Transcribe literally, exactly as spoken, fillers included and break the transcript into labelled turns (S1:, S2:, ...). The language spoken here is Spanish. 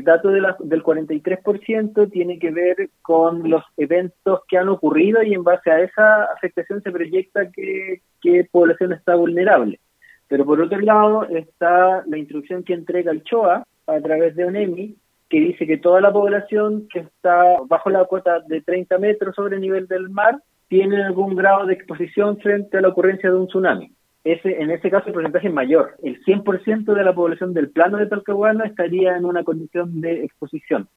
S1: el dato de la, del cuarenta y tres por ciento tiene que ver con los eventos que han ocurrido y en base a esa afectación se proyecta que, que población está vulnerable. Pero por otro lado está la instrucción que entrega el C H O A a través de ONEMI, que dice que toda la población que está bajo la cota de treinta metros sobre el nivel del mar tiene algún grado de exposición frente a la ocurrencia de un tsunami. Ese, en ese caso el porcentaje es mayor. El cien por ciento de la población del plano de Talcahuano estaría en una condición de exposición.